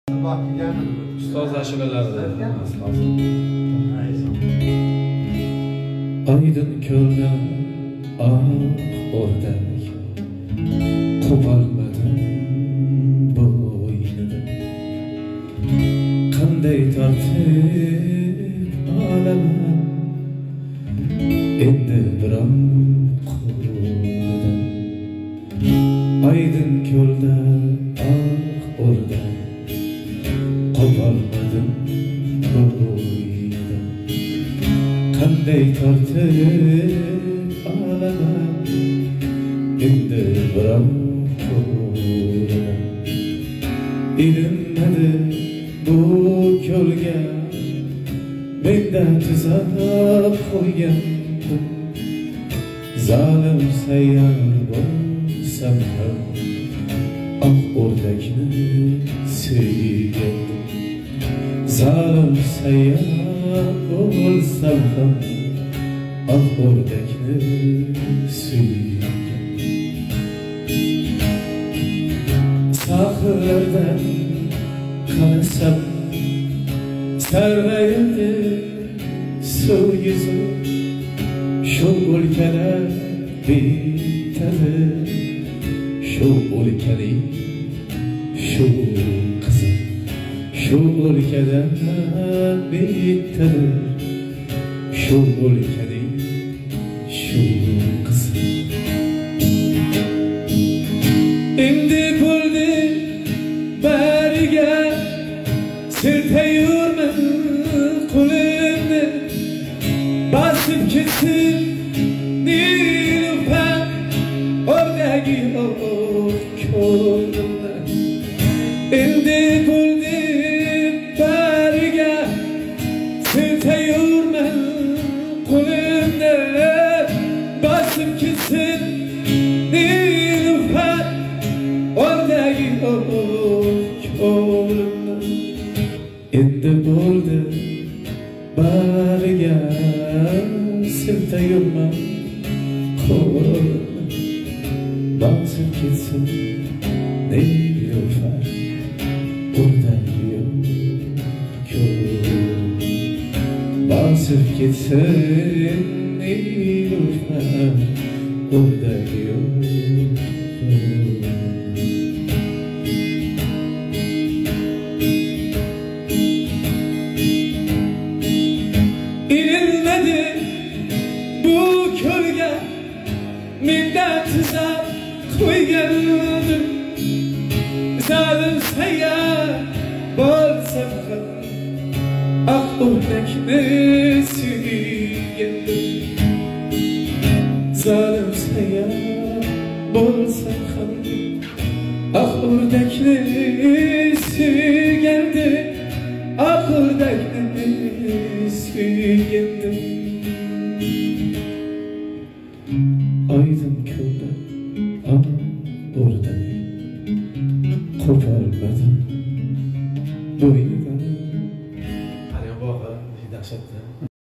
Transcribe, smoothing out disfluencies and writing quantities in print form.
Ustoz ashulalarida Aydın ko'lda o'rdak qo'polmadim bo'ynida qanday tortib olaman endi biron qo'lida Aydın ko'lda o'rdak qo'polmadim bo'ynida qanday tortib olaman endi biron qo'lida ilinmadi bu ko'lga menda tuzab qo'ygandim zalim sayyor bo'lsam ham oq o'rdakni suygandim zalim sayyor bo'lsam ham oq o'rdakni suygandim sahillardan qarasam sarg'ayadi suv yuzi shu o'lkada bitadi shu o'lkaning shu qizi shu o'lkada bitadi shu o'lkaning shu qizi endi bo'ldi bariga siltayurman qo'limni bosib ketsin nilufar o'rdagi ko'limni endi bo'ldi bariga siltayurman qo'limni bosib ketsin nilufar o'rdagi ko'limni endi bo'ldi bariga siltayurman qo'limni bosib ketsin nilufar o'rdagi ko'limni bosib ketsin nilufar o'rdagi ilinmedi bu ko'lga menda tuzab qo'ygandim zalim sayyor bo'lsam ham oq o'rdakni suygandim zalim sayyor bo'lsam ham oq o'rdakni suygandim oq o'rdakni suygandim Aydın ko'lda o'rdak qo'polmadim bo'ynida